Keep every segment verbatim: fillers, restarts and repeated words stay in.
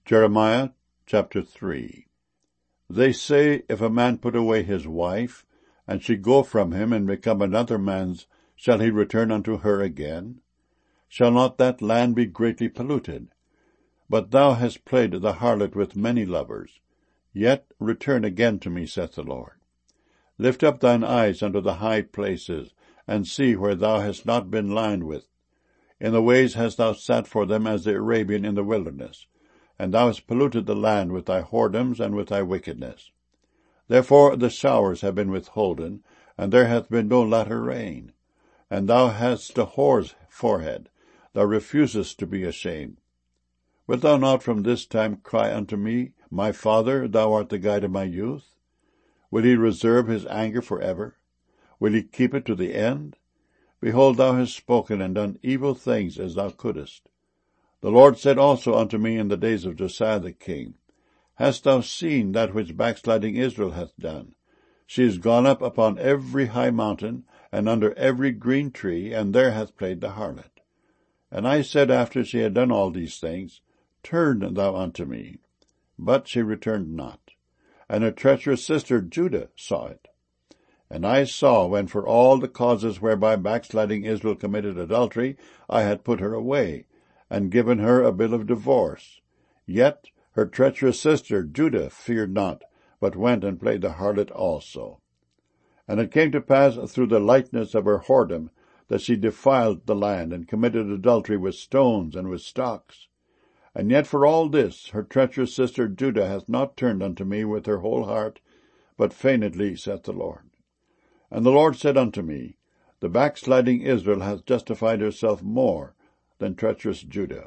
Jeremiah chapter three. They say, if a man put away his wife, and she go from him and become another man's, shall he return unto her again? Shall not that land be greatly polluted? But thou hast played the harlot with many lovers. Yet return again to me, saith the Lord. Lift up thine eyes unto the high places, and see where thou hast not been lined with. In the ways hast thou sat for them as the Arabian in the wilderness, and thou hast polluted the land with thy whoredoms and with thy wickedness. Therefore the showers have been withholden, and there hath been no latter rain. And thou hast a whore's forehead, thou refusest to be ashamed. Wilt thou not from this time cry unto me, My Father, thou art the guide of my youth? Will he reserve his anger for ever? Will he keep it to the end? Behold, thou hast spoken and done evil things as thou couldest. The Lord said also unto me in the days of Josiah the king, Hast thou seen that which backsliding Israel hath done? She is gone up upon every high mountain, and under every green tree, and there hath played the harlot. And I said after she had done all these things, Turn thou unto me. But she returned not. And her treacherous sister Judah saw it. And I saw, when for all the causes whereby backsliding Israel committed adultery, I had put her away, and given her a bill of divorce. Yet her treacherous sister Judah feared not, but went and played the harlot also. And it came to pass through the lightness of her whoredom, that she defiled the land, and committed adultery with stones and with stocks. And yet for all this her treacherous sister Judah hath not turned unto me with her whole heart, but feignedly, saith the Lord. And the Lord said unto me, The backsliding Israel hath justified herself more than treacherous Judah.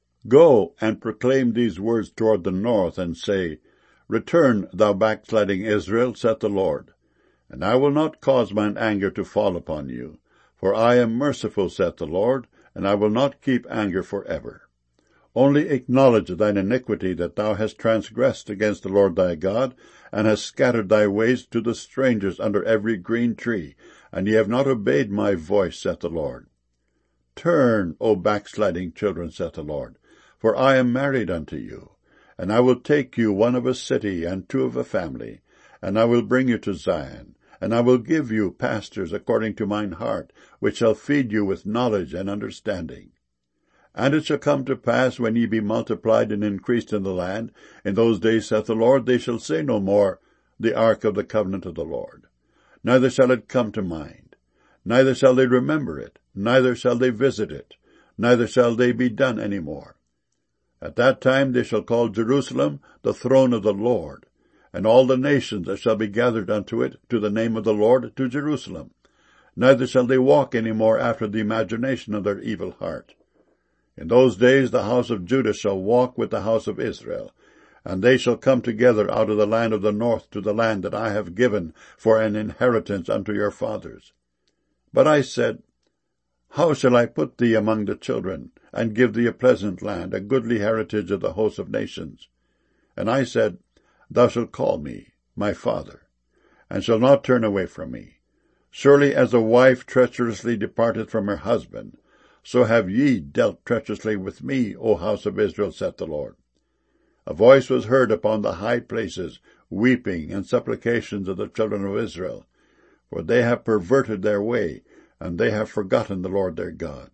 Go and proclaim these words toward the north, and say, Return, thou backsliding Israel, saith the Lord, and I will not cause mine anger to fall upon you. For I am merciful, saith the Lord, and I will not keep anger for ever. Only acknowledge thine iniquity, that thou hast transgressed against the Lord thy God, and hast scattered thy ways to the strangers under every green tree, and ye have not obeyed my voice, saith the Lord. Turn, O backsliding children, saith the Lord, for I am married unto you, and I will take you one of a city and two of a family, and I will bring you to Zion, and I will give you pastors according to mine heart, which shall feed you with knowledge and understanding. And it shall come to pass, when ye be multiplied and increased in the land, in those days, saith the Lord, they shall say no more, The ark of the covenant of the Lord. Neither shall it come to mind, neither shall they remember it, neither shall they visit it, neither shall they be done any more. At that time they shall call Jerusalem the throne of the Lord, and all the nations that shall be gathered unto it, to the name of the Lord, to Jerusalem. Neither shall they walk any more after the imagination of their evil heart. In those days the house of Judah shall walk with the house of Israel, and they shall come together out of the land of the north to the land that I have given for an inheritance unto your fathers. But I said, How shall I put thee among the children, and give thee a pleasant land, a goodly heritage of the host of nations? And I said, Thou shalt call me, my father, and shalt not turn away from me. Surely as a wife treacherously departeth from her husband, so have ye dealt treacherously with me, O house of Israel, saith the Lord. A voice was heard upon the high places, weeping and supplications of the children of Israel, for they have perverted their way, and they have forgotten the Lord their God.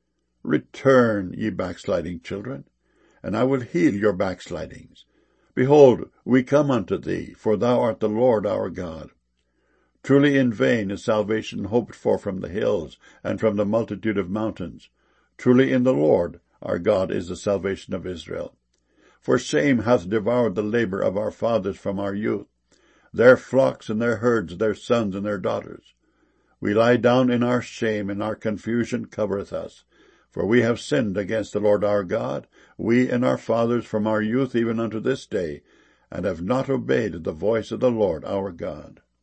Return, ye backsliding children, and I will heal your backslidings. Behold, we come unto thee, for thou art the Lord our God. Truly in vain is salvation hoped for from the hills, and from the multitude of mountains. Truly in the Lord our God is the salvation of Israel. For shame hath devoured the labor of our fathers from our youth, their flocks and their herds, their sons and their daughters. We lie down in our shame, and our confusion covereth us. For we have sinned against the Lord our God, we and our fathers from our youth even unto this day, and have not obeyed the voice of the Lord our God.